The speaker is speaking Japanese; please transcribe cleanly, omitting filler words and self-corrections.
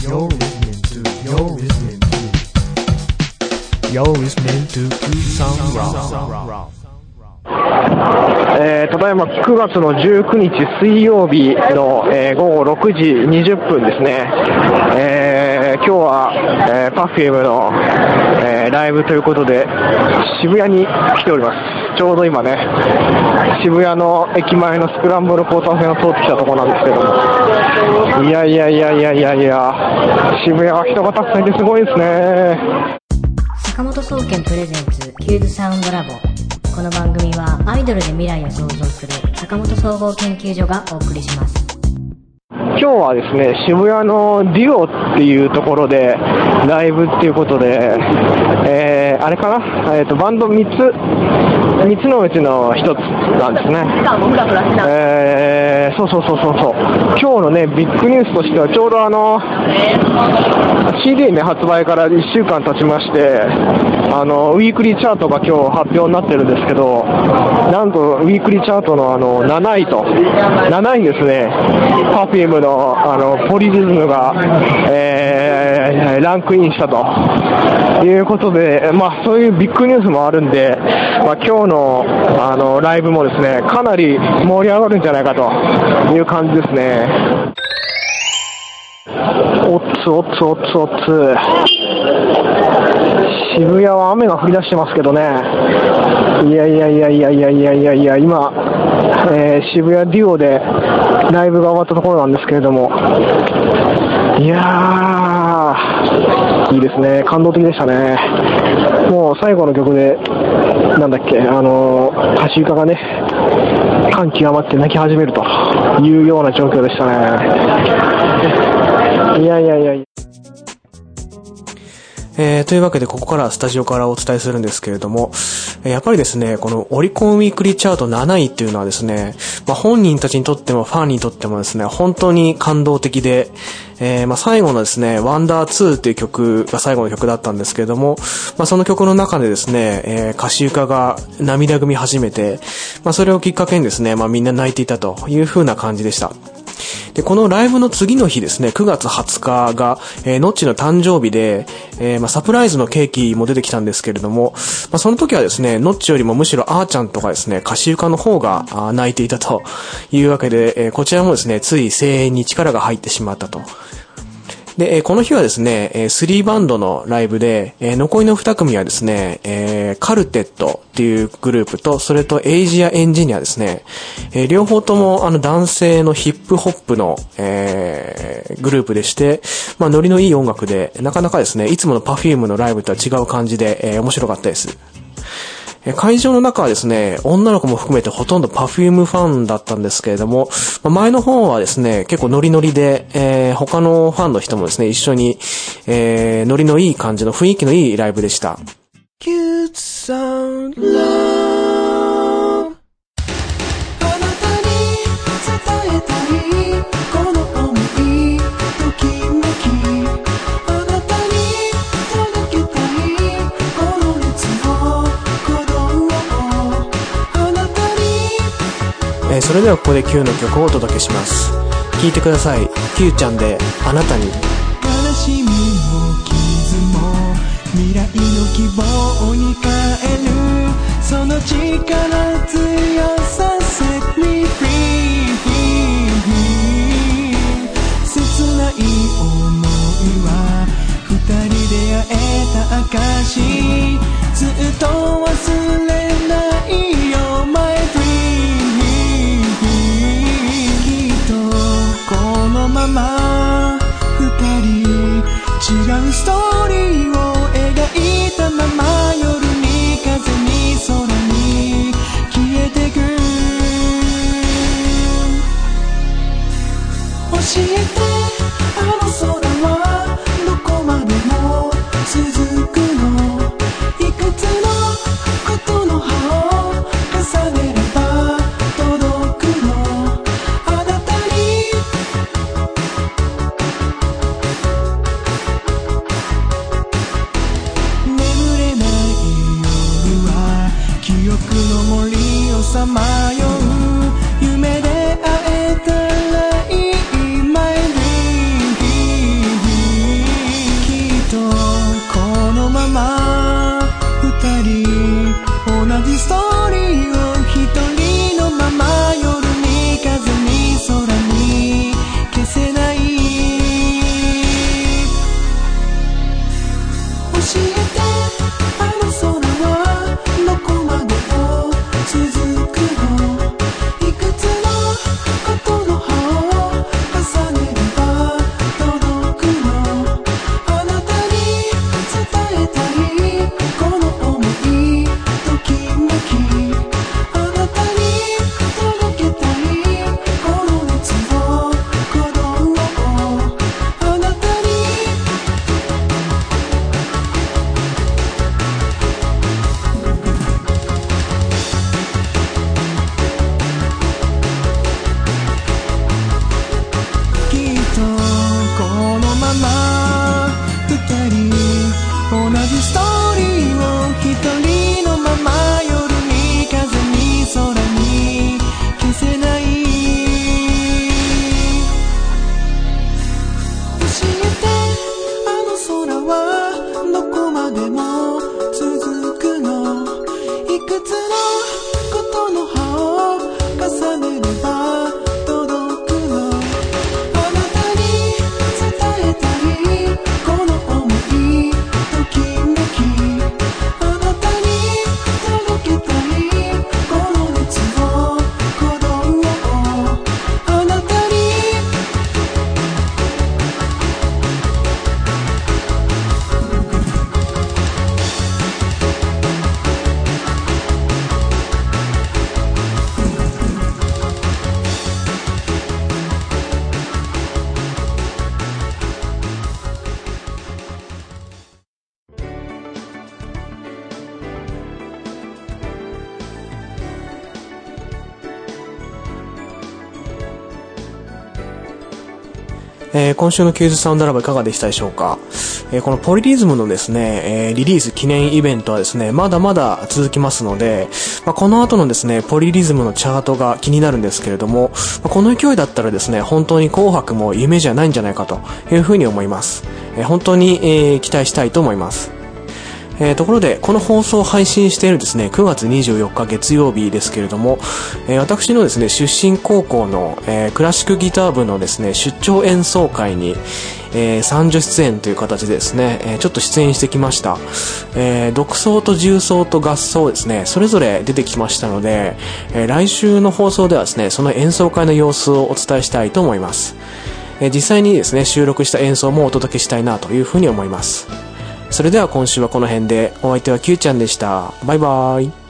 You're listening to Sound Raw。 ただいま9月の19日水曜日の、午後6時20分ですね。今日は、Perfume の、ライブということで渋谷に来ております。ちょうど今ね、渋谷の駅前のスクランブル交差点を通ってきたところなんですけども、いや、渋谷は人がたくさんいてすごいですね。 坂本総研プレゼンツキューズサウンドラボ。この番組はアイドルで未来を創造する坂本総合研究所がお送りします。 今日はですね、渋谷のデュオっていうところでライブっていうことで、あれかな、バンド3つのうちの1つなんですね。そう。今日のね、ビッグニュースとしてはちょうどCD ね、発売から1週間経ちまして、ウィークリーチャートが今日発表になってるんですけど、なんとウィークリーチャートの7位にですね、Perfume のポリリズムが、ランクインしたということで、そういうビッグニュースもあるんで、今日のライブもですね、かなり盛り上がるんじゃないかという感じですね。おつ渋谷は雨が降り出してますけどね。いや、今、渋谷デュオでライブが終わったところなんですけれども、いやー、いいですね。感動的でしたね。もう最後の曲で、なんだっけ、歌手家がね、感極まって泣き始めるというような状況でしたね。いや。 というわけでここからはスタジオからお伝えするんですけれども、やっぱりですね、このオリコンウィークリーチャート7位っていうのはですね、本人たちにとってもファンにとってもですね、本当に感動的で、最後のですね、ワンダー2っていう曲が最後の曲だったんですけれども、その曲の中でですね、歌手家が涙ぐみ始めて、それをきっかけにですね、みんな泣いていたという風な感じでした。で、このライブの次の日ですね、9月20日が、ノッチの誕生日で、サプライズのケーキも出てきたんですけれども、その時はですね、ノッチよりもむしろあーちゃんとかですね、歌手家の方が泣いていたというわけで、こちらもですね、つい声援に力が入ってしまったと。で、この日はですね、3バンドのライブで、残りの2組はですね、カルテットっていうグループと、それとエイジアエンジニアですね、両方とも男性のヒップホップの、グループでして、ノリのいい音楽で、なかなかですね、いつもの Perfume のライブとは違う感じで、面白かったです。会場の中はですね、女の子も含めてほとんど Perfume ファンだったんですけれども、前の方はですね、結構ノリノリで、他のファンの人もですね、一緒に、ノリのいい感じの雰囲気のいいライブでした。 Cute Sound Love。あなたに伝えたいこの想い、ときめき、あなたに届けたいこの熱を、 それではここで Q の曲をお届けします。聴いてください。Q ちゃんであなたに。 悲しみも傷も未来の希望に変える、その力強さ Set me free。 切ない想いは二人で会えた証、ずっと忘れないよ My dream。 きっとこのまま二人違うストーリーを描いたまま、夜に風に空に消えてく。教えてあの空はどこまでも続くの、いくつのことの葉を重ねれば届くの、あなたに眠れない夜は記憶の森をさまよう、夢で会えたらいい My dream。 今週のキューズサウンドラボいかがでしたでしょうか。このポリリズムのですね、リリース記念イベントはですね、まだまだ続きますので、この後のですね、ポリリズムのチャートが気になるんですけれども、この勢いだったらですね、本当に紅白も夢じゃないんじゃないかというふうに思います。本当に、期待したいと思います。ところで、この放送を配信しているですね、9月24日月曜日ですけれども、私のですね、出身高校の、クラシックギター部のですね、出張演奏会に、30出演という形でですね、ちょっと出演してきました。独奏と重奏と合奏ですね、それぞれ出てきましたので、来週の放送ではですね、その演奏会の様子をお伝えしたいと思います。実際にですね、収録した演奏もお届けしたいなというふうに思います。それでは今週はこの辺で、お相手は Q ちゃんでした。バイバーイ。